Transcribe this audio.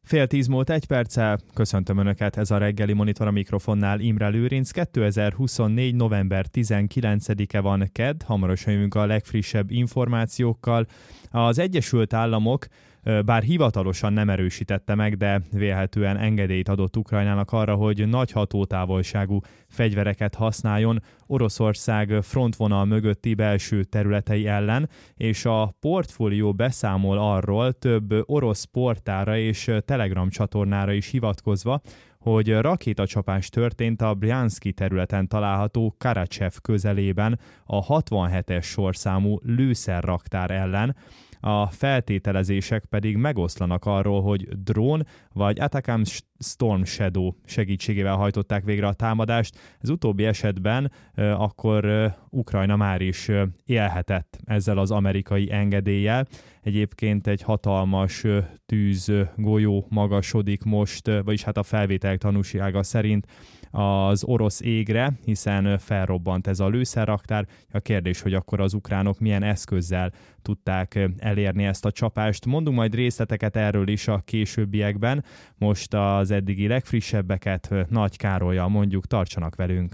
9:30 múlt 1 perccel, köszöntöm Önöket, ez a reggeli monitor, a mikrofonnál Imre Lőrinc. 2024. november 19-e van, kedd, hamarosan jövünk a legfrissebb információkkal. Az Egyesült Államok bár hivatalosan nem erősítette meg, de vélhetően engedélyt adott Ukrajnának arra, hogy nagy hatótávolságú fegyvereket használjon Oroszország frontvonal mögötti belső területei ellen, és a portfólió beszámol arról több orosz portára és Telegram csatornára is hivatkozva, hogy rakétacsapás történt a Bryanszki területen található Karacsev közelében a 67-es sorszámú lőszerraktár ellen. A feltételezések pedig megoszlanak arról, hogy drón vagy ATACMS Storm Shadow segítségével hajtották végre a támadást. Ez utóbbi esetben akkor Ukrajna már is élhetett ezzel az amerikai engedéllyel. Egyébként egy hatalmas tűzgolyó magasodik most, vagyis hát a felvételek tanúsága szerint az orosz égre, hiszen felrobbant ez a lőszerraktár. A kérdés, hogy akkor az ukránok milyen eszközzel tudták elérni ezt a csapást. Mondunk majd részleteket erről is a későbbiekben. Most az eddigi legfrissebbeket Nagy Károllyal mondjuk, tartsanak velünk.